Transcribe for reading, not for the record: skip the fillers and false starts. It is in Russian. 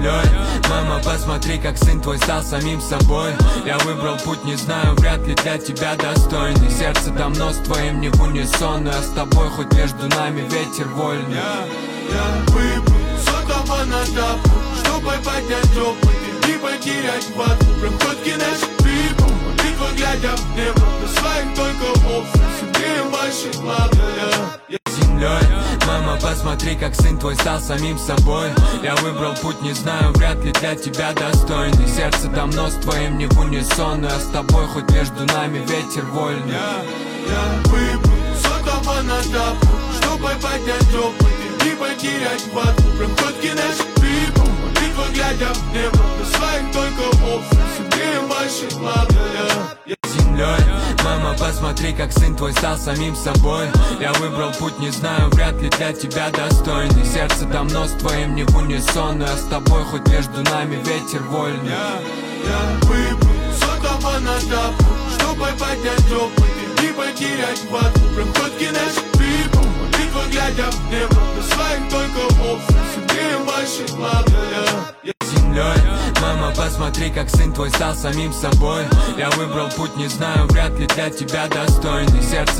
землей. Мама, посмотри, как сын твой стал самим собой. Я выбрал путь, не знаю, вряд ли для тебя достойный. Сердце давно с твоим не в унисон, но я с тобой, хоть между нами ветер вольный. Я выбрал сотого на тапу, чтобы поднять опыт и не потерять хватку. Проходки наши трипом, молитва глядя в небо. До своих только опций, согреем ваши глаза. Землей. Мама, посмотри, как сын твой стал самим собой. Я выбрал путь, не знаю, вряд ли для тебя достойный. Сердце давно с твоим не в унисон, но я с тобой, хоть между нами ветер вольный. Я выбрал сотого на тапу, чтобы поднять опыт и не потерять хватку. Проходки наши трипом, молитва глядя в небо. До своих только опций, согреем ваши глаза. Землей. Мама, посмотри, как сын твой стал самим собой. Я выбрал путь, не знаю, вряд ли для тебя достойный. Сердце давно с твоим не в унисон, но я с тобой, хоть между нами ветер вольный. Я выбрал сотого на тапу, чтобы поднять опыт и не потерять хватку. Проходки наши трипом, молитва глядя в небо. До своих только опций, согреем ваши глаза. Землей. Мама, посмотри, как сын твой стал самим собой. Я выбрал путь, не знаю, вряд ли для тебя достойный. Сердце